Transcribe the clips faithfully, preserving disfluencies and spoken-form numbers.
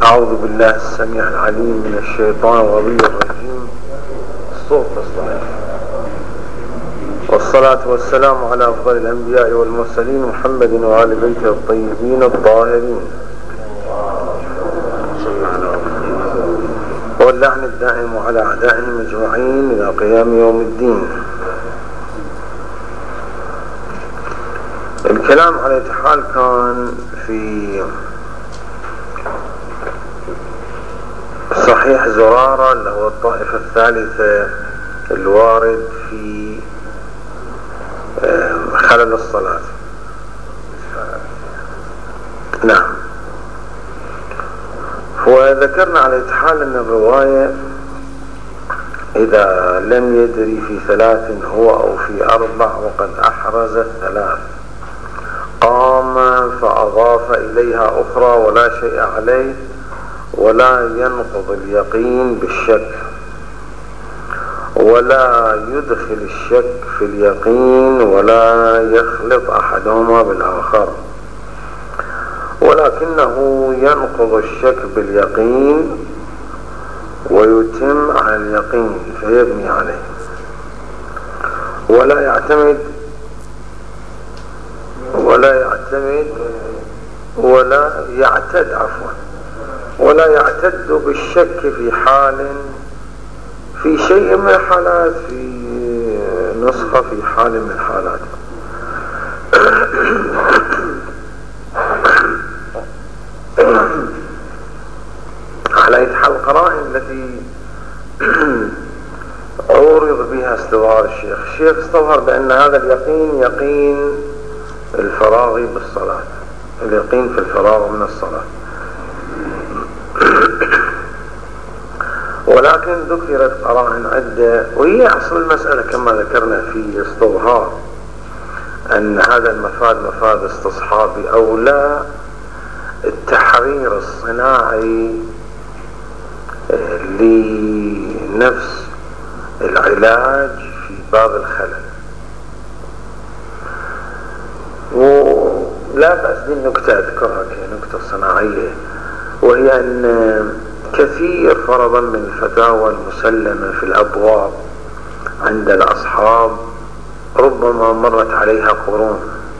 أعوذ بالله السميع العليم من الشيطان الغوي الرجيم. الصوت الصلاة والصلاة والسلام على أفضل الأنبياء والمرسلين محمد وآل بيته الطيبين الطاهرين، واللعن الدائم على أعدائهم أجمعين إلى قيام يوم الدين. الكلام على حال كان في صحيح زرارة اللي هو الطائفة الثالثة الوارد في خلل الصلاة. نعم، وذكرنا على حال أن الرواية إذا لم يدري في ثلاث هو أو في أربع وقد أحرز الثلاث قام فأضاف إليها أخرى ولا شيء عليه، ولا ينقض اليقين بالشك، ولا يدخل الشك في اليقين، ولا يخلط أحدهما بالآخر، ولكنه ينقض الشك باليقين ويتم على اليقين فيبني عليه، ولا يعتمد ولا يعتمد ولا يعتد عفوا ولا يعتد بالشك في حال في شيء من الحالات، في نسخة في حال من الحالات. على حال القرائن التي عورض بها استظهار الشيخ الشيخ استظهر بأن هذا اليقين يقين الفراغ بالصلاة، اليقين في الفراغ من الصلاة. ولكن ذكرت قرائن عدة، وهي أصل المسألة كما ذكرنا في استظهار أن هذا المفاد مفاد استصحابي أو لا، التحرير الصناعي لنفس العلاج في باب الخلل. ولا بأس بالنكتة أذكرها كنكتة صناعية، وهي أن كثير فرضا من الفتاوى المسلمة في الأبواب عند الأصحاب ربما مرت عليها قرون،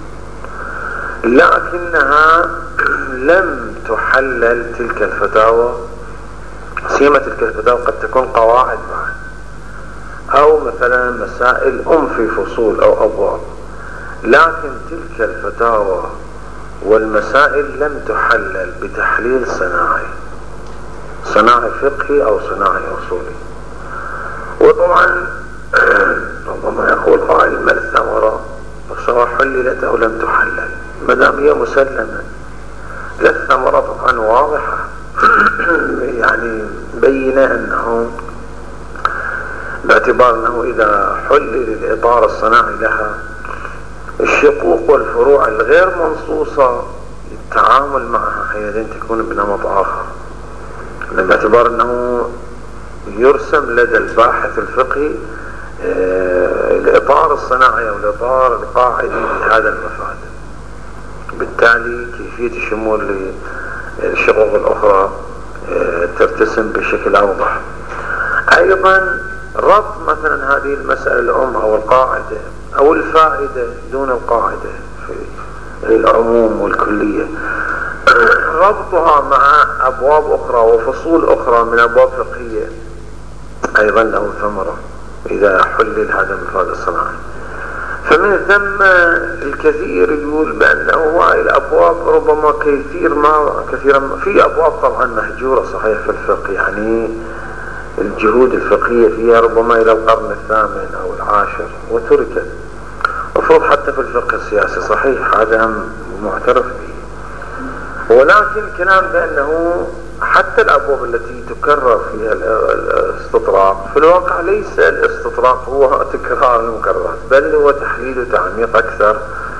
لكنها لم تحلل تلك الفتاوى، سيما تلك الفتاوى قد تكون قواعد معا أو مثلا مسائل أم في فصول أو أبواب، لكن تلك الفتاوى والمسائل لم تحلل بتحليل صناعي، صناعي فقهي أو صناعي أصولي. وطبعا ربما يقول قائل ما الثمرة سواء حللت أو لم تحلل، ما دام هي مسلمة. لا، الثمرة طبعا واضحة يعني بينة أنه باعتبار أنه إذا حلل الإطار الصناعي لها الشقوق والفروع الغير منصوصة التعامل معها حينئذ تكون بنمط آخر، باعتبار أنه يرسم لدى الباحث الفقهي الإطار الصناعي أو الإطار القاعدي لهذا المفاد، بالتالي كيفية الشمول للشقوق الأخرى ترتسم بشكل أوضح. أيضا ربط مثلا هذه المسألة الأم أو القاعدة أو الفائدة دون القاعدة في العموم والكلية، ربطها مع أبواب أخرى وفصول أخرى من أبواب فقهية أيضا له ثمرة إذا حلل هذا المفاد الصناعي. فمن ثم الكثير يقول بأنه هاي الأبواب ربما كثير ما كثيرا في أبواب طبعا مهجورة صحيح في الفقه، يعني الجهود الفقهية فيها ربما إلى القرن الثامن أو العاشر وتركت، مفروض حتى في الفقه السياسي صحيح هذا معترف به. ولكن كلام بأنه حتى الأبواب التي تكرر فيها الاستطراق في الواقع ليس الاستطراق هو تكرار المكررات، بل هو تحليل وتعميق أكثر،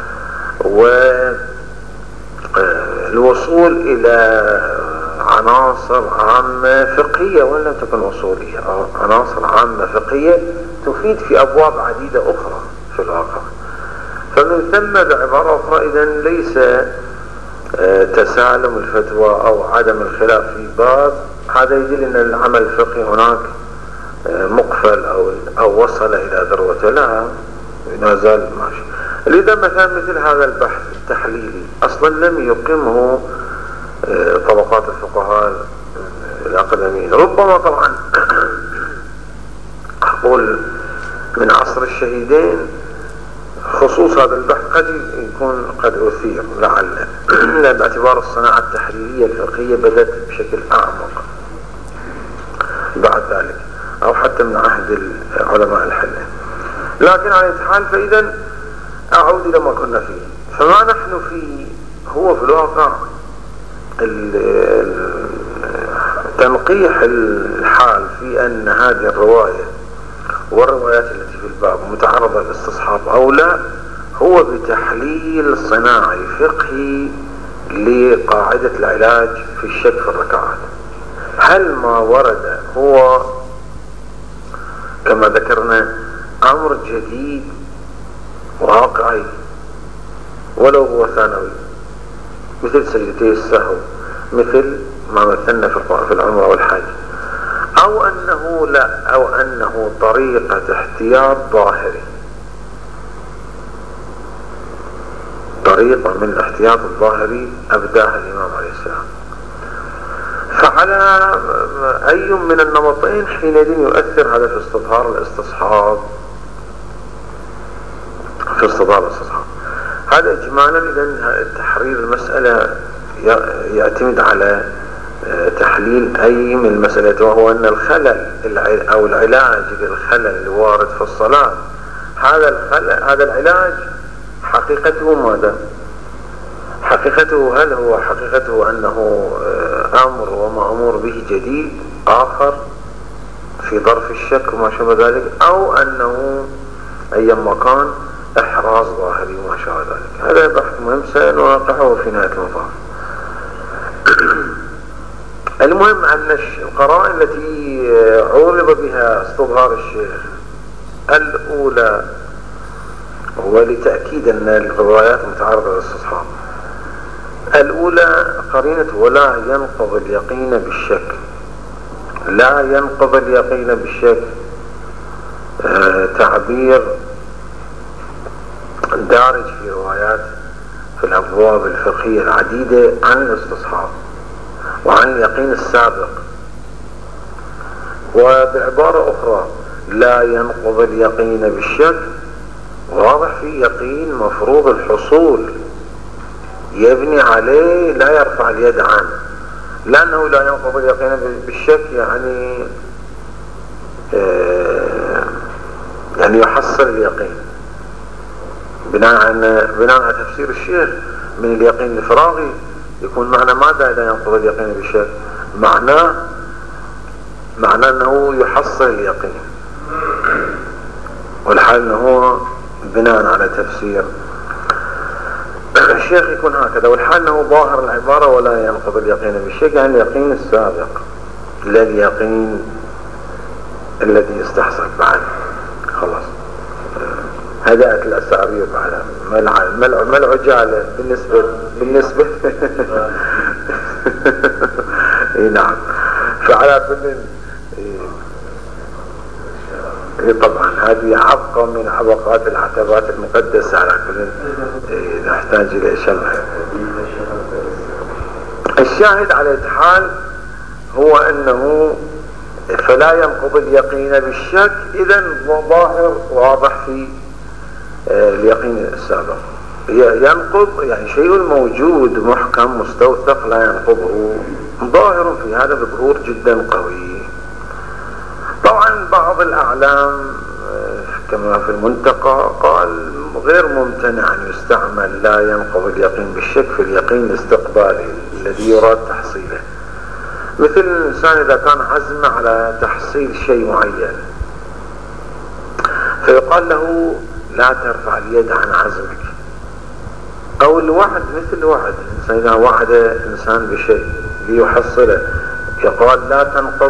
والوصول إلى عناصر عامة فقهية وإن لم تكن أصولية، أو عناصر عامة فقهية تفيد في أبواب عديدة أخرى في الواقع. فمن ثم بعبارة أخرى إذن ليس تسالم الفتوى أو عدم الخلاف في باب، هذا يدل أن العمل الفقهي هناك مقفل أو, أو وصل إلى ذروته، لا ما زال ماشي. لذا مثلا مثل هذا البحث التحليلي أصلا لم يقمه طبقات الفقهاء الأقدميين، ربما طبعا أقول من عصر الشهيدين خصوص هذا البحث قد يكون قد أثير لعل باعتبار الصناعة التحليلية الفقهية بدأت بشكل أعمق بعد ذلك، أو حتى من عهد علماء الحلة. لكن على الحال فإذا أعود إلى ما كنا فيه، فما نحن فيه هو في الواقع تنقيح الحال في أن هذه الرواية والروايات التي في الباب متعرضة للاستصحاب أو لا، هو بتحليل صناعي فقهي لقاعدة العلاج في الشك في الركعات. هل ما ورد هو كما ذكرنا أمر جديد واقعي ولو هو ثانوي مثل سجدتي السهو، مثل ما مثلنا في العمرة والحج، أو أنه لا، أو أنه طريقة احتياط ظاهري، طريقة من الاحتياط الظاهري أبداها الإمام عليه السلام. فعلى أي من النمطين حينئذ يؤثر هذا في استظهار الاستصحاب، في استظهار الاستصحاب. هذا إجمالا. إذن تحرير المسألة يعتمد على تحليل أي من المسألة، وهو أن الخلل أو العلاج للخلل الوارد في الصلاة، هذا الخلل هذا العلاج حقيقته ماذا؟ حقيقته هل هو حقيقته أنه أمر ومأمور به جديد آخر في ظرف الشك وما شابه ذلك، أو أنه أيما كان إحراز ظاهري وما شابه ذلك. هذا بحث مهم سنواقعه في نهاية المطاف. المهم أن القرائن التي عورض بها استظهار الشيخ الأولى هو لتأكيد أن الروايات متعارضة للاستصحاب. الأولى قرينة ولا ينقض اليقين بالشك. لا ينقض اليقين بالشك آه تعبير دارج في روايات في الأبواب الفقهية العديدة عن الاستصحاب وعن اليقين السابق. وبعبارة أخرى لا ينقض اليقين بالشك واضح في يقين مفروض الحصول يبني عليه لا يرفع اليد عنه، لأنه لا ينقض اليقين بالشك يعني آه يعني يحصل اليقين بناء على بناء على تفسير الشيخ من اليقين الفراغي. يكون معنى ماذا لا ينقض اليقين بالشك؟ معناه معناه أنه يحصل اليقين، والحال أنه بناء على تفسير الشيخ يكون هكذا، والحال أنه ظاهر العبارة ولا ينقض اليقين بالشك يعني اليقين السابق لا اليقين الذي يستحصل بعد. خلاص هدأت الأسارير على ملع ملع عجالة بالنسبة بالنسبة اي نعم. فعلى كل طبعا هذه عبقة من عبقات العتبات المقدسة، على كل نحتاج إلى شرح. الشاهد على الحال هو أنه فلا ينقض اليقين بالشك، إذن ظاهر واضح في اليقين السابق. ينقض يعني شيء موجود محكم مستوثق لا ينقضه، ظاهر في هذا بظهور جدا قوي. طبعا بعض الأعلام كما في المنتقى قال غير ممتنع أن يستعمل لا ينقض اليقين بالشك في اليقين الاستقبالي الذي يراد تحصيله، مثل الإنسان إذا كان عزم على تحصيل شيء معين فيقال له لا ترفع اليد عن عزمك، أو الوعد مثل الوعد، الإنسان إذا وعد إنسان بشيء ليحصله يقال لا تنقض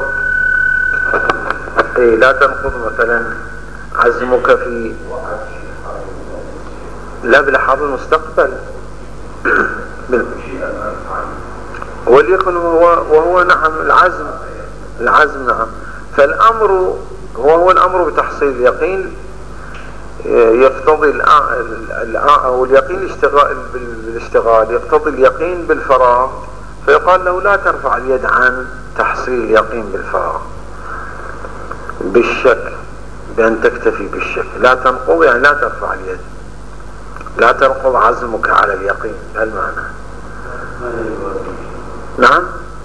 إيه لا تنقض مثلا عزمك في لا بلحاظ المستقبل وليكن هو وهو نعم العزم العزم نعم. فالأمر هو هو الأمر بتحصيل اليقين يقتضي أو اليقين الاشتغال بالاشتغال يقتضي اليقين بالفراغ، فيقال له لا ترفع اليد عن تحصيل اليقين بالفراغ بالشك، بأن تكتفي بالشك. لا تنقض يعني لا ترفع اليد، لا تنقض عزمك على اليقين، هالمعنى. نعم،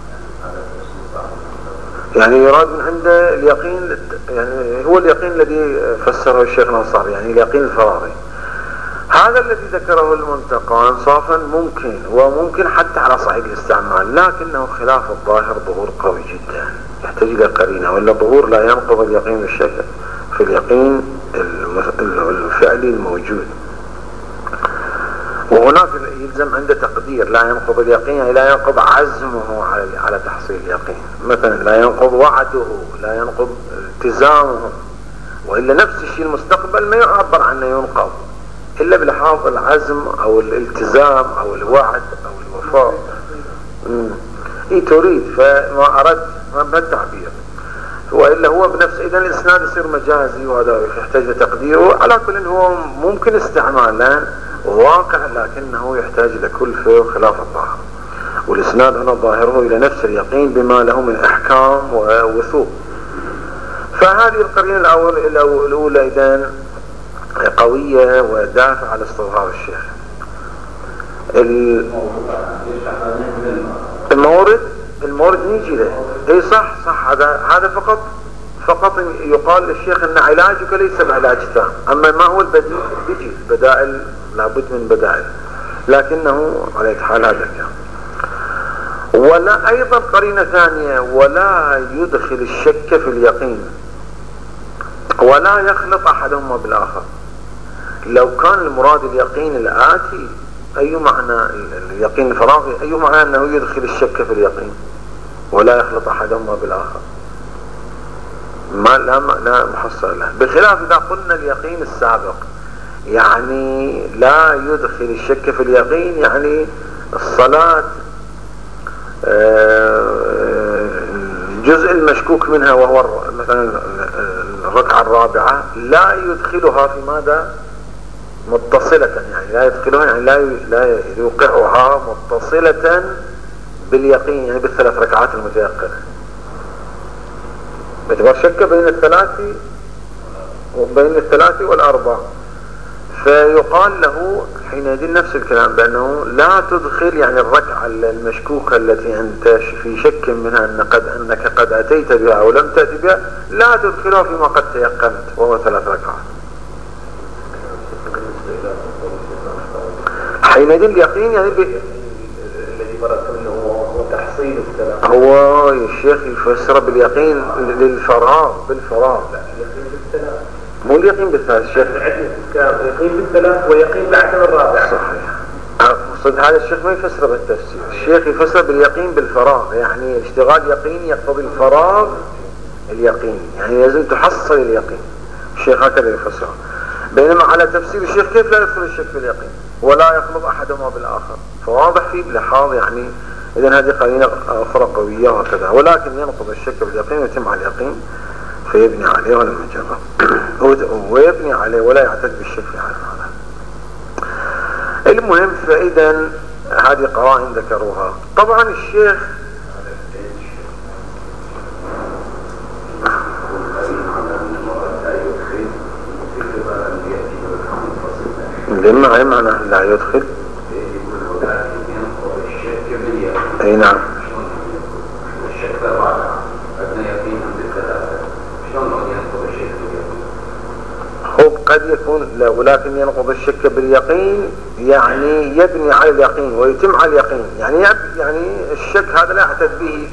يعني يراد من عنده اليقين، يعني هو اليقين الذي فسره الشيخ الأنصاري، يعني اليقين الفراغي. هذا الذي ذكره المنتقى انصافا ممكن، وممكن حتى على صعيد الاستعمال، لكنه خلاف الظاهر ظهور قوي جدا، يحتاج الى قرينه، ولا ظهور لا ينقض اليقين بالشك في اليقين الفعلي الموجود. وهناك يلزم عنده تقدير، لا ينقض اليقين يعني لا ينقض عزمه على على تحصيل اليقين، مثلا لا ينقض وعده، لا ينقض التزامه، والا نفس الشيء المستقبل ما يعبر عنه ينقض الا بلحاظ العزم او الالتزام او الوعد او الوفاء. اي تريد، فما اردت ما التعبير، والا هو بنفسه. اذا الاسناد يصير مجازي، وهذا يحتاج تقديره. على كل هو ممكن استعمالا واقع، لكنه يحتاج الى كلفه وخلاف الظاهر. والاسناد هنا ظاهره الى نفس اليقين بما له من احكام ووثوق. فهذه القرينه الاول الاولى اذا قويه ودافع على استظهار الشيخ. المورد المورد نيجي له، اي صح صح، هذا هذا فقط فقط يقال للشيخ ان علاجك ليس بعلاج تام، اما ما هو البديل بيجي بدائل، لابد من بدائل، لكنه على حال هذا كان. ولا ايضا قرينه ثانيه، ولا يدخل الشك في اليقين ولا يخلط احدهما بالاخر. لو كان المراد اليقين الآتي، اي معنى اليقين الفراغي، اي معنى انه يدخل الشك في اليقين ولا يخلط احدهما بالاخر؟ ما لا لا محصل له. بخلاف اذا قلنا اليقين السابق، يعني لا يدخل الشك في اليقين، يعني الصلاة الجزء المشكوك منها وهو مثلا الركعة الرابعة لا يدخلها في ماذا؟ متصلة، يعني لا يدخلها يعني لا لا يوقعها متصلة باليقين، يعني بالثلاث ركعات المتيقنة، باعتبار شك بين الثلاث وبين الثلاث والأربع. فيقال له حينئذ نفس الكلام، بأنه لا تدخل يعني الركعة المشكوكة التي أنت في شك منها أن قد أنك قد أتيت بها أو لم تأتي بها، لا تدخلها فيما قد تيقنت وهو ثلاث ركعات. حينئذ اليقين يعني الذي مرت منه هو تحصيل السلام، هو الشيخ يفسر باليقين للفراغ بالفراغ، لا اليقين بالسلام، مو اليقين بالثلاث. الشيخ يقين بالثلاث ويقين بعدم الرابع. صحيح. اقصد هذا الشيخ ما يفسر بالتفسير، الشيخ يفسر باليقين بالفراغ، يعني اشتغال يقين يقتضي الفراغ اليقين، يعني لازم تحصل اليقين. الشيخ هكذا يفسر. بينما على تفسير الشيخ كيف لا يدخل الشك في اليقين ولا يخلط احدهما بالاخر، فواضح فيه بلحاظ يعني. اذا هذه قرينه اخرى قويه وكذا، ولكن ينقض الشك باليقين ويتم على اليقين فيبني عليه ولا مجرد، ويبني عليه ولا يعتد بالشك في هذا. المهم، فاذا هذه قرائن ذكروها. طبعا الشيخ لما معنى لا يدخل، اي نعم، الشك الرابع أدنى يقين عند الثلاثة، شلون ينقض الشك باليقين؟ هو قد يكون لا، ولكن ينقض الشك باليقين يعني يبني على اليقين ويتم على اليقين، يعني يعني الشك هذا لا يعتد به.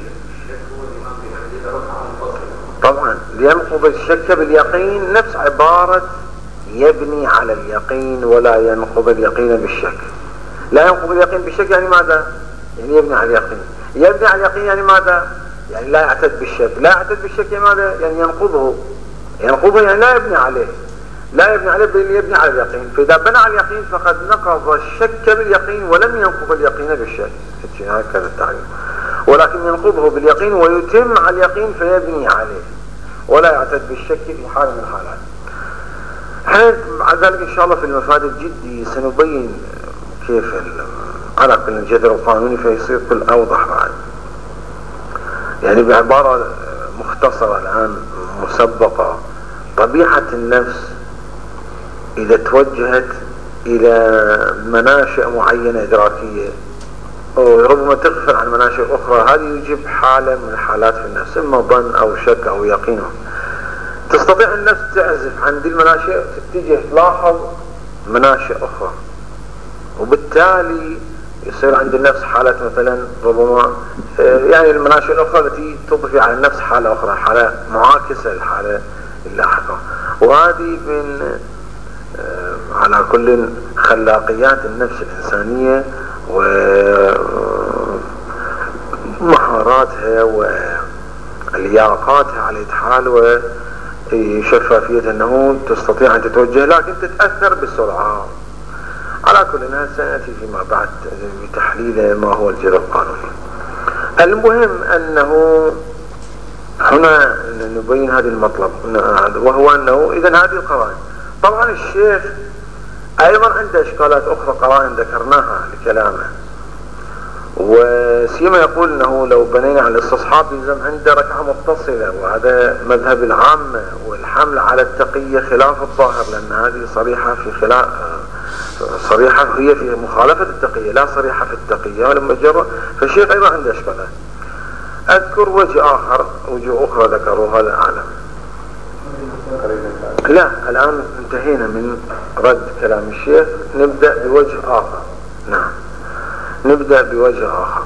طبعا ينقض الشك باليقين نفس عبارة يبني على اليقين ولا ينقض اليقين بالشك. لا ينقض اليقين بالشك يعني ماذا؟ يعني يبني على اليقين. يبني على اليقين يعني ماذا؟ يعني لا يعتد بالشك. لا يعتد بالشك يعني ماذا؟ يعني ينقضه. ينقضه يعني لا يبني عليه، لا يبني عليه بل يبني على اليقين. فإذا بنى على اليقين فقد نقض الشك باليقين ولم ينقض اليقين بالشك. هكذا التعريف. ولكن ينقضه باليقين ويتم على اليقين فيبني عليه ولا يعتد بالشك في حال من الحالات. حين مع ذلك إن شاء الله في المفاد الجدي سنبين كيف على كل الجذر القانوني فيصير كل أوضح بعد، يعني بعبارة مختصرة الآن مسبقة. طبيعة النفس إذا توجهت إلى مناشئ معينة إدراكية وربما تغفل عن مناشئ أخرى، هذه يجيب حالة من الحالات في النفس، إما ظن أو شك أو يقين. تستطيع النفس تعزف عن دي المناشئ تتجه تلاحظ مناشئ أخرى، وبالتالي يصير عند النفس حالة مثلا ربما يعني المناشئ الأخرى التي تضفي على النفس حالة أخرى، حالة معاكسة للحالة اللاحقة. وهذه من على كل خلاقيات النفس الإنسانية ومهاراتها ولياقاتها على الحال وشفافية أنه تستطيع أن تتوجه لكن تتأثر بسرعة. على كل الناس سنأتي فيما بعد بتحليل ما هو الجذر القانوني. المهم أنه هنا نبين هذا المطلب، وهو أنه إذن هذه القرائن. طبعا الشيخ أيضا عنده إشكالات أخرى قرائن ذكرناها لكلامه، وسيما يقول أنه لو بنينا على الاستصحاب يلزم عنده ركعة متصلة، وهذا مذهب العامة، والحمل على التقية خلاف الظاهر، لأن هذه صريحة في خلاف صريحة هي في مخالفة التقية لا صريحة في التقية ولما جرى. فالشيخ أيضا عنده إشكالات. أذكر وجه آخر وجه أخرى ذكروها هذا أعلم. لا الآن انتهينا من رد كلام الشيخ، نبدأ بوجه آخر. نعم نبدأ بوجه آخر.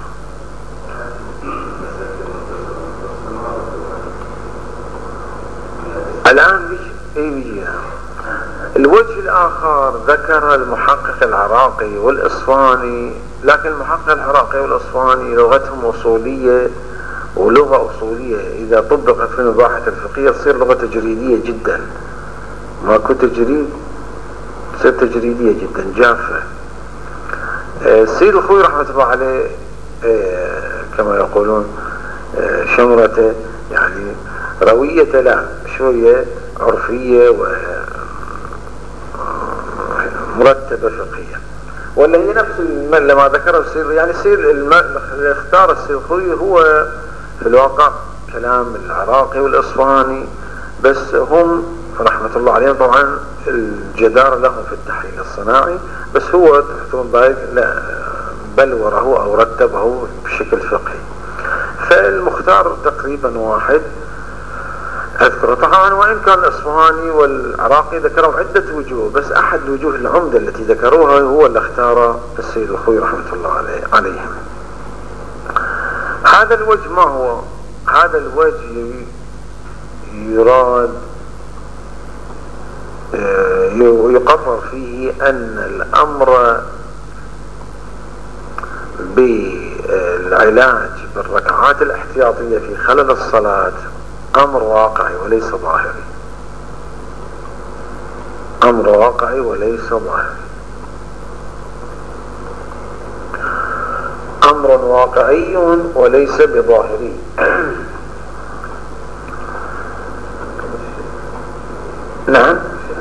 الآن بيجي ايه بيجينا الوجه الآخر. ذكر المحقق العراقي والإصفهاني، لكن المحقق العراقي والإصفهاني لغتهم أصولية، ولغة أصولية إذا طبقت في المباحث الفقهية تصير لغة تجريدية جدا، ماكو تجريد تصير تجريدية جدا جافة. السيد الخوي رحمة الله عليه كما يقولون شمرته يعني روية لا شوية عرفية ومرتبة فقهية، ولا هي نفس لما ذكره السيد يعني السيد اللي اختار السيد الخوي هو في الواقع كلام العراقي والإصفهاني، بس هم رحمة الله عليهم طبعا الجدارة لهم في التحليل الصناعي، بس هو تحتهم بايك لا بلوره أو رتبه بشكل فقهي. فالمختار تقريبا واحد أذكره طبعا، وإن كان الإصفهاني والعراقي ذكروا عدة وجوه، بس أحد الوجوه العمدة التي ذكروها هو اللي اختار السيد الخوي رحمة الله عليه عليهم. هذا الوجه ما هو؟ هذا الوجه يراد يقرر فيه أن الأمر بالعلاج بالركعات الاحتياطية في خلل الصلاة أمر واقعي وليس ظاهري، أمر واقعي وليس ظاهري، أمر واقعي وليس بظاهري. نعم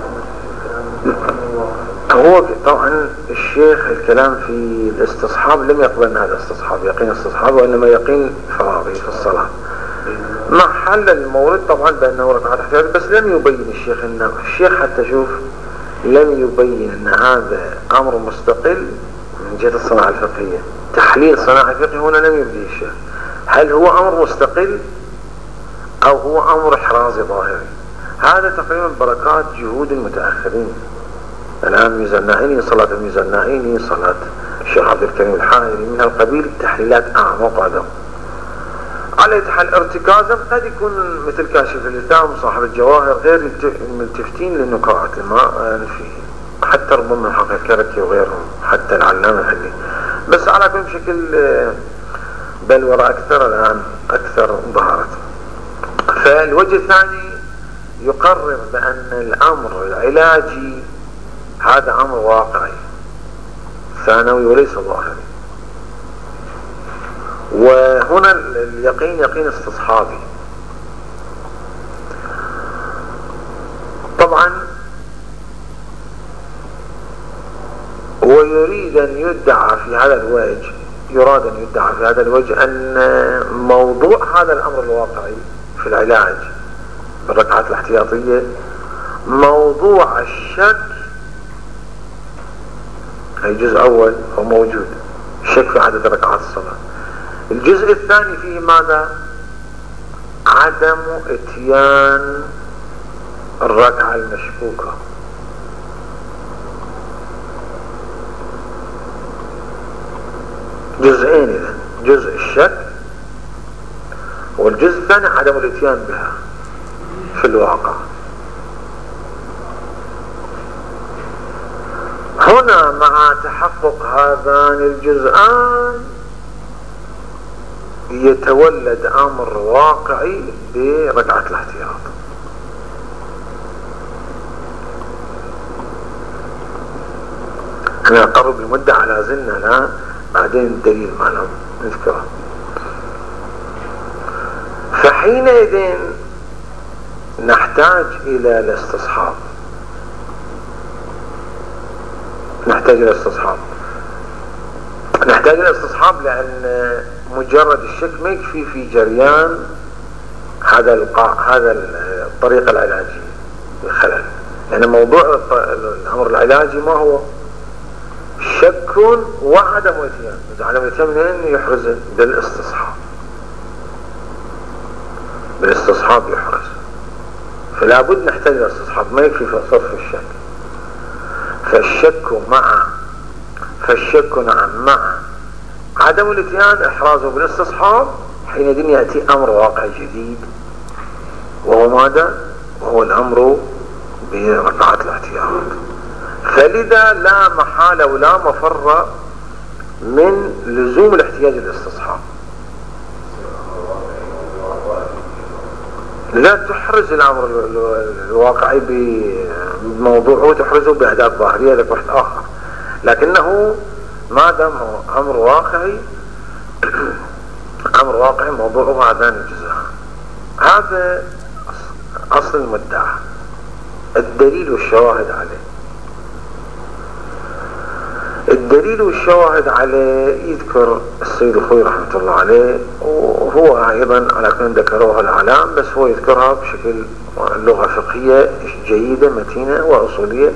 هو طبعا الشيخ الكلام في الاستصحاب لم يقبل هذا الاستصحاب يقين استصحاب، وإنما يقين فراري في الصلاة مع حل المورد طبعا بأنه ركعات احتياطي، بس لم يبين الشيخ إنه الشيخ حتى شوف لم يبين أن هذا أمر مستقل من جهة الصناعة الفقهية. تحليل صناعة فقهي هنا لم يبدي الشيخ هل هو أمر مستقل أو هو أمر إحرازي ظاهري. هذا تقريبا بركات جهود المتأخرين. الآن ميزان نائني، صلاة الميزان نائني، صلاة الشيخ عبد الكريم الحائري من هالقبيل تحليلات أعمق هذا. على حال ارتكازا قد يكون مثل كاشف الإلتام صاحب الجواهر غير ملتفتين للنقاط ما فيه، حتى ربما محقق الكركي وغيرهم حتى العلامة الحلي، بس على كل شكل بل وراء أكثر الآن أكثر ظهرت. فالوجه الثاني يقرر بأن الأمر العلاجي هذا أمر واقعي ثانوي وليس ظاهري، وهنا اليقين يقين استصحابي. طبعا ويريد أن يدعى في هذا الوجه يراد أن يدعى في هذا الوجه أن موضوع هذا الأمر الواقعي في العلاج بالركعات الاحتياطية موضوع الشك، هي جزء أول هو موجود، الشك في عدد ركعات الصلاة. الجزء الثاني فيه ماذا؟ عدم اتيان الركعة المشكوكة. جزئين إذن، جزء الشك والجزء الثاني عدم الاتيان بها في الواقع. هنا مع تحقق هذان الجزئان يتولد أمر واقعي بركعة الاحتياط. احنا نقرب المدة على زلنا لا بعدين الدليل معنا نذكره. فحينئذ نحتاج إلى الاستصحاب، نحتاج إلى الاستصحاب نحتاج إلى الاستصحاب لأن مجرد الشك ما يكفي في جريان هذا القاع هذا الطريقة العلاجية الخلل، لأن موضوع الأمر العلاجي ما هو؟ شك وعدم اتيان. إذا عدم اتيان منين يحرز؟ بالاستصحاب، بالاستصحاب يحرز. فلا بد نحتاج إلى الاستصحاب، ما يكفي في صرف الشك. فالشك مع فالشك نعم مع عدم الاتيان احرازه بالاستصحاب، حينئذ يأتي أمر واقع جديد وهو ماذا؟ وهو الأمر بركعات الاحتياط. فلذا لا محالة ولا مفر من لزوم الاحتياج للاستصحاب. لا تحرز الأمر الواقعي بموضوعه وتحرزه بأداة ظاهرية لك واحد آخر، لكنه ما دام أمر واقعي أمر واقعي موضوعه هذان الجزئان. هذا أصل المدعى، الدليل والشواهد عليه. الدليل والشواهد عليه يذكر السيد الخوي رحمة الله عليه، وهو أيضا على كون ذكروها العلام، بس هو يذكرها بشكل لغة فقهية جيدة متينة وأصولية.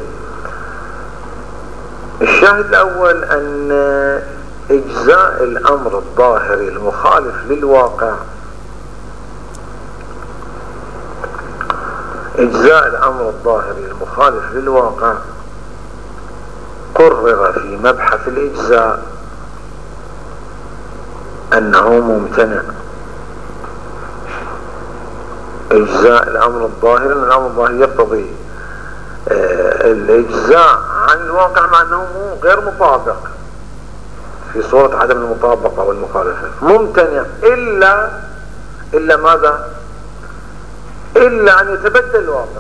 الشاهد الأول أن إجزاء الأمر الظاهري المخالف للواقع إجزاء الأمر الظاهري المخالف للواقع قرر في مبحث الإجزاء أنه ممتنع. إجزاء الأمر الظاهري، لأن الأمر الظاهري يقتضي آه الإجزاء عن الواقع مع أنه غير مطابق في صورة عدم المطابقة والمخالفة، ممتنع إلا إلا ماذا؟ إلا أن يتبدل الواقع،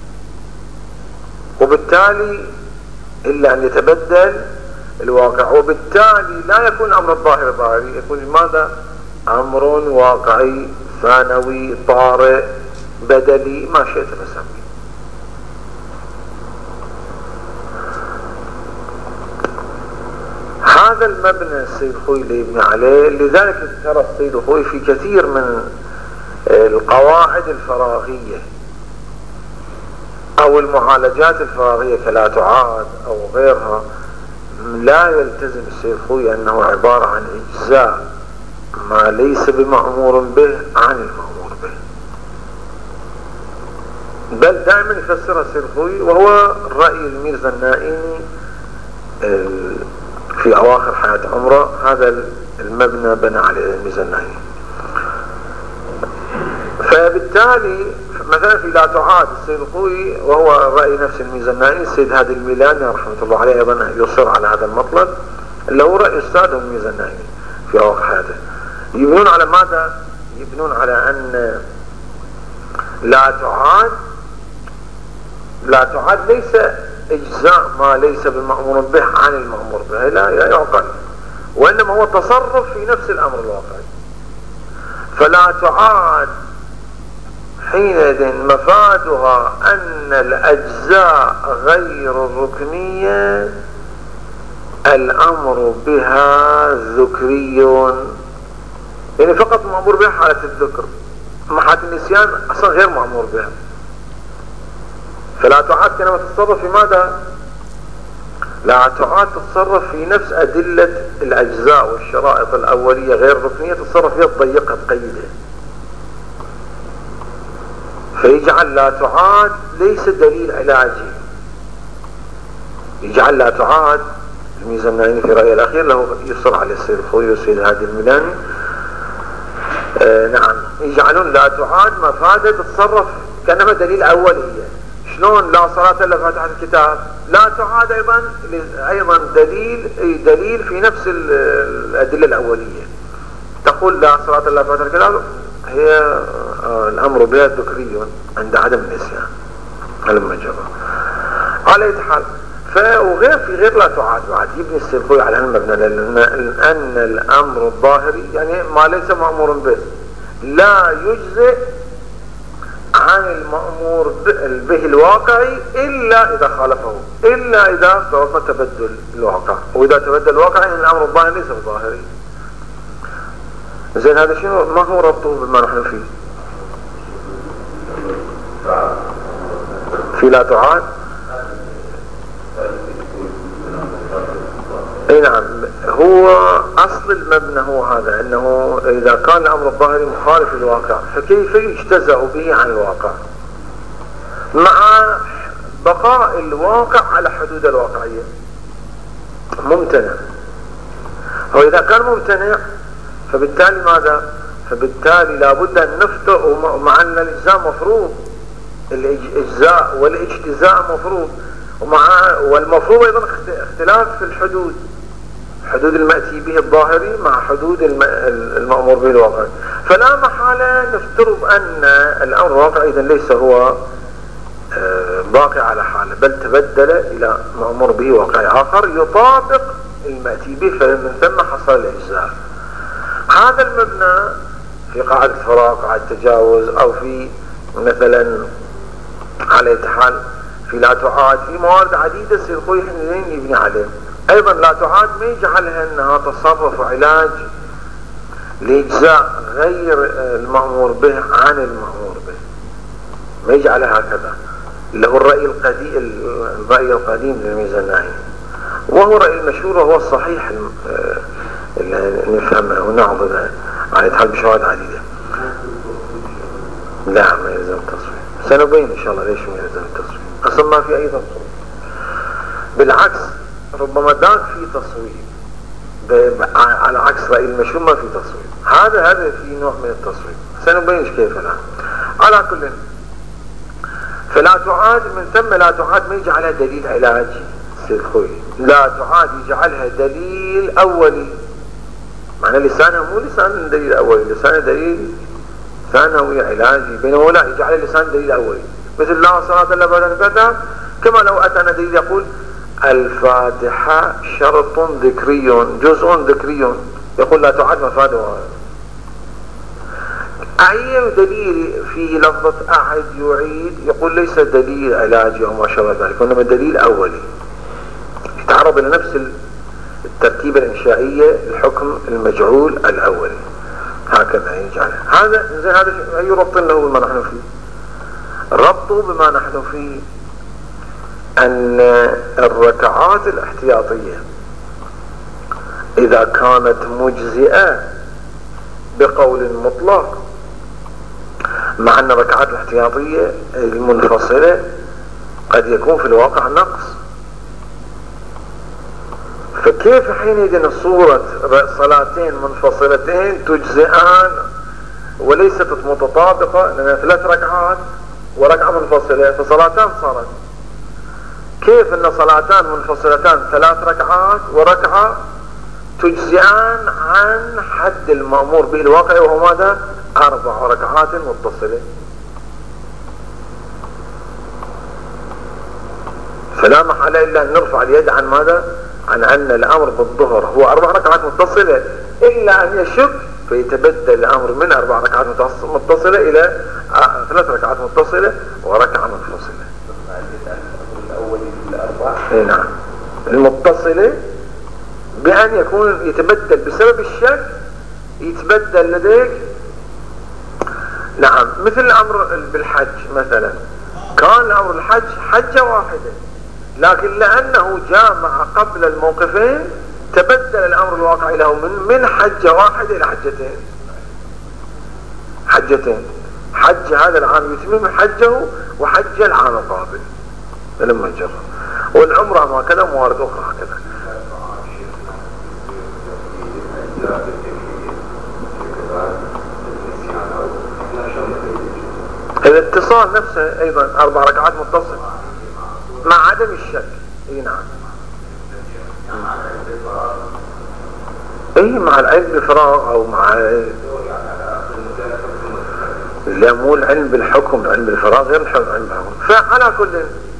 وبالتالي إلا أن يتبدل الواقع، وبالتالي لا يكون أمر الظاهر ظاهري، يكون ماذا؟ أمر واقعي ثانوي طارئ بدلي ما شئت فسميه. هذا المبنى السيد خوي اللي يبني عليه، لذلك ترى السيد خوي في كثير من القواعد الفراغية أو المعالجات الفراغية كلا تعاد أو غيرها لا يلتزم السيد خوي أنه عبارة عن إجزاء ما ليس بمأمور به عن المأمور به، بل دائما يفسرها السيد خوي، وهو رأي الميرزا النائمي في أواخر حياة عمره. هذا المبنى بنى عليه الميرزا النائمي. فبالتالي مثلا في لا تعاد السيد الخوي، وهو رأي نفس الميرزا النائمي، السيد هادي الميلاني رحمة الله عليه أيضا يصر على هذا المطلب اللي هو رأي أستاذهم الميرزا النائمي في أواخر حياته. يبنون على ماذا؟ يبنون على أن لا تعاد لا تعاد ليس إجزاء ما ليس بالمأمور به عن المأمور به، لا يعقل، وإنما هو تصرف في نفس الأمر الواقعي. فلا تعاد حينئذ مفادها أن الأجزاء غير الركنية الأمر بها ذكري، يعني فقط مأمور بها حالة الذكر، أما حالة النسيان أصلا غير مأمور بها. فلا تعاد كلمة تتصرف في ماذا؟ لا تعاد تتصرف في نفس أدلة الأجزاء والشرائط الأولية غير الركنية، تتصرف فيها تضيقها تقيدها، فيجعل لا تعاد ليس دليل علاجي، يجعل لا تعاد. الميزانيين في رأيه الأخير له يصر على السيد الخوي والسيد هادي الميلاني، آه نعم، يجعلون لا تعاد مفادة تتصرف كأنما دليل أولية. شلون لا صلاة إلا فاتحة الكتاب؟ لا تعاد أيضا أيضا دليل دليل في نفس الأدلة الأولية. تقول لا صلاة إلا فاتحة الكتاب هي آه الأمر بها ذكري عند عدم النسيان لما جرى على أي حال. وغير في غير لا تعاد بعد يبني السلفوي على المبنى لأن الأمر الظاهري يعني ما ليس مأمور به لا يجزئ عن المأمور به الواقعي إلا إذا خالفه، إلا إذا افترضنا تبدل الواقع، وإذا تبدل الواقع يعني الأمر الظاهري ليس الظاهري. زين هذا شنو؟ ما هو ربطه بما نحن فيه في لا تعاد؟ اي نعم، هو اصل المبنى هو هذا، انه اذا كان الامر الظاهري مخالف للواقع فكيف يجتزأ به عن الواقع مع بقاء الواقع على حدود الواقعية؟ ممتنع. هو اذا كان ممتنع فبالتالي ماذا؟ فبالتالي لابد ان نفتر، مع ان الاجزاء مفروض، الاجزاء والاجتزاء مفروض، ومع والمفروض ايضا اختلاف في الحدود، حدود المأتي به الظاهري مع حدود المأمور به الواقعي. فلا محالة نفترض أن الأمر الواقعي إذن ليس هو باقي على حاله، بل تبدل إلى مأمور به واقعي آخر يطابق المأتي به، فمن ثم حصل الإجزاء. هذا المبنى في قاعدة فراغ، قاعدة تجاوز، أو في مثلا على حال في لا تعاد، في موارد عديدة السلخوي حينئذ يبني عليه. ايضا لا تعاد ما يجعلها انها تصرف وعلاج لاجزاء غير المأمور به عن المأمور به، ما يجعلها هكذا، اللي هو الرأي القديم الرأي القديم للميزانيين، وهو الرأي المشهور وهو الصحيح اللي نفهمه ونعضده على حال بشواهد عديدة. لا ما يلزم التصوير، سنبين ان شاء الله ليش ما يلزم التصوير، اصلا ما في اي تصوير، بالعكس ربما ذاك في تصوير، على عكس رأي المشهور ما في تصوير، هذا هذا في نوع من التصوير، سنبين كيف الآن. على كل، فلا تعاد من ثم لا تعاد ما يجعلها دليل علاجي سلخوي، لا تعاد يجعلها دليل أولي، معنى لسانها مو لسان دليل أولي، لسانها دليل ثانوي علاجي، بينما لا يجعل اللسان دليل أولي، مثل لا صلاة إلا بعد الفاتحة، كما لو أتانا دليل يقول الفاتحة شرط ذكري جزء ذكري، يقول لا تعد مفادها. أي دليل فيه لفظة أعد يعيد يقول ليس دليل علاجي أو ما شابه ذلك، وإنما دليل أولي يتعرض إلى نفس التركيبة الإنشائية الحكم المجعول الأولي، هكذا يجعل هذا. زين هذا أي ربط له بما نحن فيه؟ ربطه بما نحن فيه أن الركعات الاحتياطية إذا كانت مجزئة بقول مطلق، مع أن الركعات الاحتياطية المنفصلة قد يكون في الواقع نقص، فكيف حينئذ صورة صلاتين منفصلتين تجزئان وليست متطابقة، لأنها ثلاث ركعات وركعة منفصلة فصلاتان صارت، كيف ان صلاتان منفصلتان ثلاث ركعات وركعة تجزئان عن حد المأمور به الواقع وهو ماذا؟ اربع ركعات متصلة؟ فلا محل الا ان نرفع اليد عن ماذا؟ عن أن الأمر بالظهر هو أربع ركعات متصلة إلا أن يشك فيتبدل الأمر من أربع ركعات متصلة إلى ثلاث ركعات متصلة وركعة منفصلة. الأول الأربع. نعم. المتصلة بأن يكون يتبدل بسبب الشك، يتبدل لديك. نعم. مثل الأمر بالحج مثلا، كان الأمر الحج حجة واحدة، لكن لأنه جامع قبل الموقفين تبدل الأمر الواقع له من من حجة واحدة إلى حجتين. حجتين. حج هذا العام يتمم حجه وحج العام القابل لما جرى. والعمرة ما كذا موارد أخرى كذا. الاتصال نفسه أيضا أربع ركعات متصل مع عدم الشك. اي نعم. اي مع العلم بالفراغ او مع لا مو العلم بالحكم، العلم بالفراغ غير العلم بالحكم. فعلى كل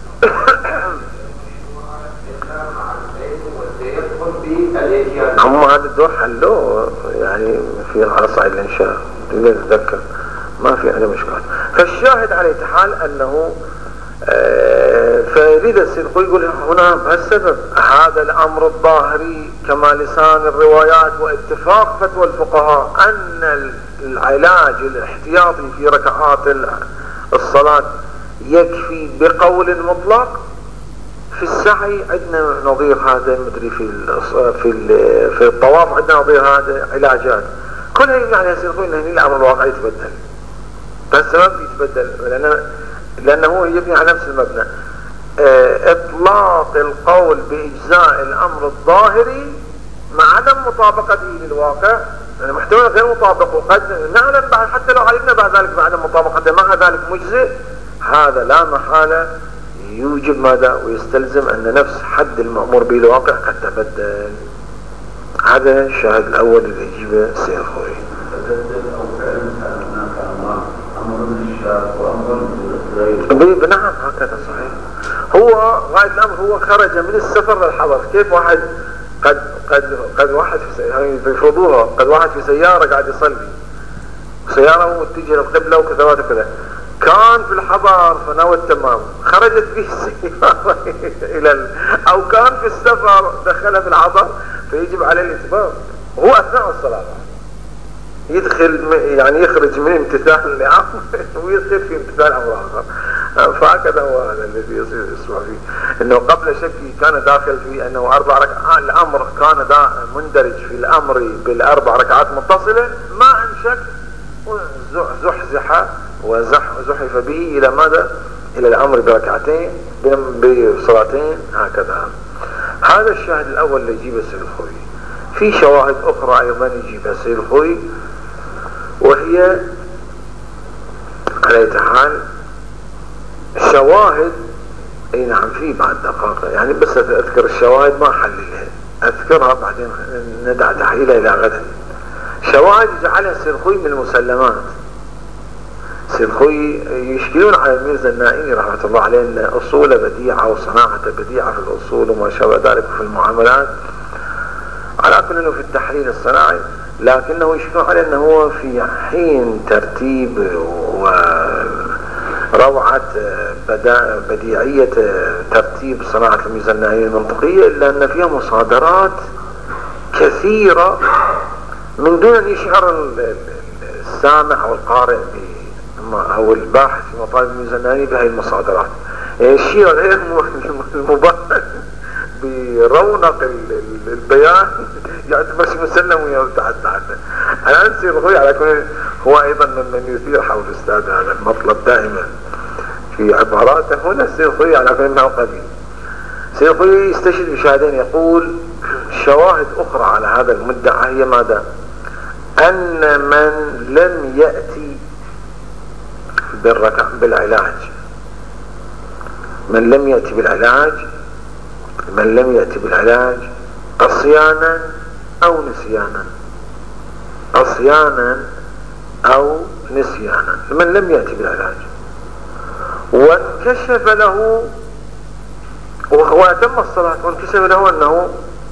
هم هذا الدور حلوه يعني في على صعيد الانشاء اللي نتذكر ما في عنده مشكلة. فالشاهد على حال انه آه فيريد السلخوي يقول هنا بهالسبب هذا الامر الظاهري كما لسان الروايات واتفاق فتوى الفقهاء ان العلاج الاحتياطي في ركعات الصلاة يكفي بقول مطلق. في السعي عندنا نظير هذا مدري في في في الطواف عندنا نظير هذا علاجات كلها يبني عليها السلخوي ان هنا الامر الواقع يتبدل. فالسبب يتبدل لأنه, لأنه يبني على نفس المبنى. اه اطلاق القول بإجزاء الأمر الظاهري مع عدم مطابقته للواقع، يعني محتمل غير مطابق، وقد نعلم بعد حتى لو علمنا بعد ذلك بعدم مطابقته مع ذلك مجزئ، هذا لا محالة يوجب ماذا ويستلزم أن نفس حد المأمور به الواقع قد تبدل. هذا الشاهد الأول اللي يجيبه السيرخوي. نعم هكذا صحيح. هو غاية الأمر هو خرج من السفر للحضر. كيف واحد قد قد قد واحد في يعني بيفرضوها قد واحد في سيارة قاعد يصلي، سيارة متجهة للقبلة وكذا وكذا، كان في الحضر فنوى التمام خرجت به السيارة إلى ال... أو كان في السفر دخل في الحضر فيجب عليه الإتمام هو أثناء الصلاة، يدخل يعني يخرج من امتثال الأمر ويدخل في امتثال أمر آخر. فهكذا هو هذا الذي يصير يسمع فيه انه قبل شكي كان داخل في انه اربع ركعات، الامر كان دا مندرج في الامر بالاربع ركعات متصلة، ما ان شك زحزح وزحف به الى ماذا؟ الى الامر بركعتين بصلاتين هكذا. هذا الشاهد الاول اللي يجيب السيرخوي. في شواهد اخرى ايضا يجيبها السيرخوي، وهي على حال شواهد. اي نعم في بعد دقائق يعني بس اذكر الشواهد ما احللها، اذكرها بعدين ندع تحليلها الى غدا. شواهد يجعلها السيرخوي من المسلمات. السيرخوي يشكلون على الميرزا النائمي رحمة الله عليه ان اصول بديعة وصناعة بديعة في الاصول وما شابه ذلك في المعاملات، على كل انه في التحليل الصناعي، لكنه يشكلون عليه انه هو في حين ترتيب و روعة بديعية ترتيب صناعة الميزان النهائية المنطقية، إلا أن فيها مصادرات كثيرة من دون أن يشعر السامع أو القارئ أو الباحث في مطالب الميزان النهائية بهذه المصادرات. الشيء غير المبارك برونق البيان يعتبر مسلم ويتحدث. أنا أنسي الغوي على كل هو أيضا من يثير حول الأستاذ هذا المطلب دائما في عباراته. هنا السيرخوي على كل أنه قديم. السيرخوي يستشهد بشهادين، يقول شواهد أخرى على هذا المدعى هي ماذا؟ أن من لم يأتي بالركع بالعلاج من لم يأتي بالعلاج من لم يأتي بالعلاج عصيانا أو نسيانا عصيانا أو نسيانا من لم يأتي بالعلاج وانكشف له وهو أتم الصلاة وانكشف له أنه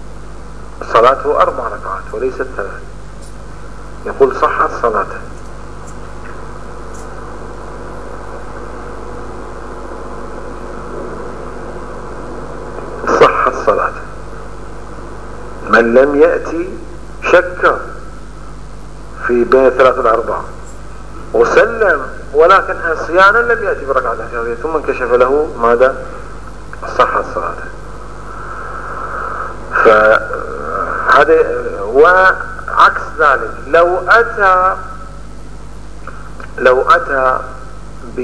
صلاته أربع ركعات وليست ثلاث، يقول صحت صلاته. صحت صلاته. من لم يأتي شك في بين ثلاث والأربعة وسلم ولكن عصيانا لم يأتي بركعة احتياطية ثم انكشف له ماذا؟ صحت صلاته. فهذا. وعكس ذلك لو أتى لو أتى ب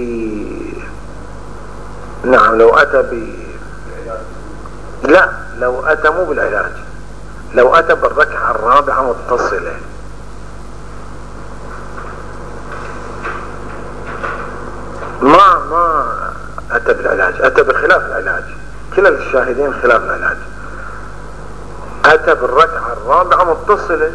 نعم لو أتى ب لا لو أتى مو بالعلاج، لو أتى بالركعة الرابعة متصلة ما ما أتى بالعلاج، أتى بخلاف العلاج، كلا الشاهدين خلاف العلاج. أتى بالركعة الرابعة متصلة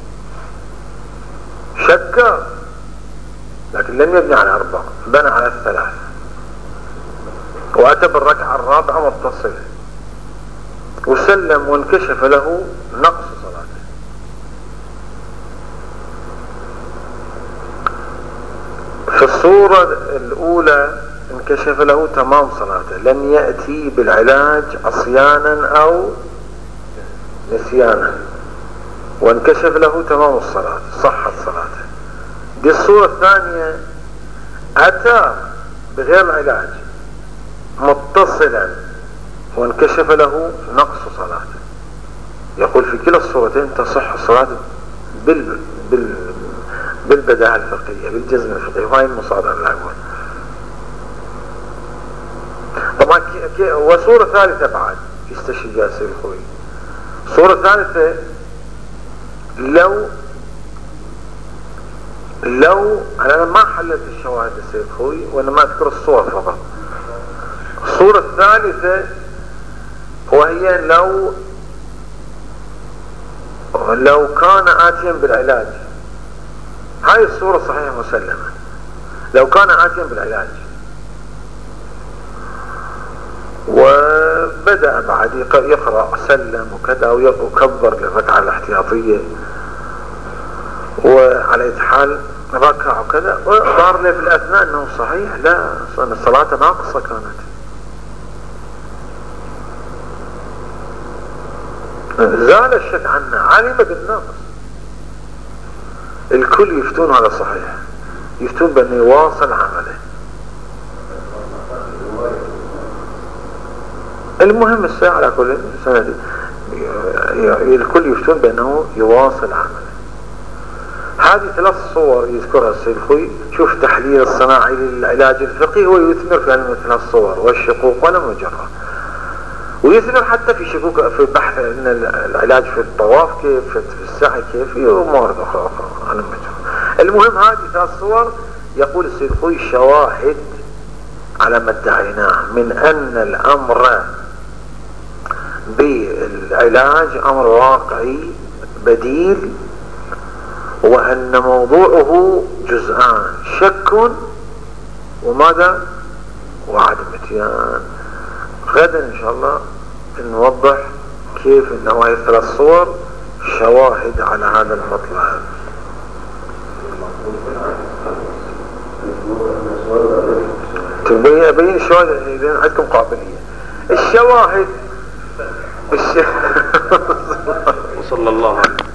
شك لكن لم يبني على أربعة، بنى على الثلاث، وأتى بالركعة الرابعة متصلة وسلم وانكشف له نقص صلاته. في الصورة الأولى انكشف له تمام صلاته، لم يأتي بالعلاج عصيانا أو نسيانا، وانكشف له تمام الصلاة، صحت صلاته. دي الصورة الثانية أتى بغير العلاج متصلا وانكشف له نقص صلاته، يقول في كلا الصورتين تصح الصلاة بال بال بالبداهة الفقهية بالجزم الفقهي، وهي المصادرة الأول. طبعا وصورة ثالثة بعد يستشهد بها السيد الخوي. صورة ثالثة لو لو أنا ما حلت الشواهد السيد الخوي وإنما أذكر الصور فقط. الصورة الثالثة وهي لو لو كان آتيا بالعلاج، هاي الصورة صحيحة مسلمة. لو كان آتيا بالعلاج وبدأ بعد يقرأ سلم وكذا ويكبر للركعة الاحتياطية وعلى حال ركع وكذا وظهر له في الأثناء أنه صحيح لا الصلاة ناقصة كانت، زال الشك عنه، علم بالناقص. الكل يفتون على صحيح، يفتون بأنه يواصل عمله. المهم الساعة على كل سنة دي الكل يفتون بأنه يواصل عمله. هذه ثلاث صور يذكرها السيد الخوي. شوف تحليل الصناعي للعلاج الفقهي هو يثمر في هذه الثلاث صور، والشقوق ولم يجرى، ويثمر حتى في شكوك في بحث ان العلاج في الطواف كيف، في السعي كيف، في امور اخرى اخرى على المجرى. المهم هذه ثلاث صور يقول السيد الخوي شواهد على ما ادعيناه من ان الامر بالعلاج امر واقعي بديل، وان موضوعه جزءان، شك وماذا وعدم اتيان. غدا ان شاء الله نوضح كيف انه هاي الثلاث صور شواهد على هذا المطلب. تبين ابين الشواهد اذا عندكم قابليه. الشواهد الش... وصلى الله عليه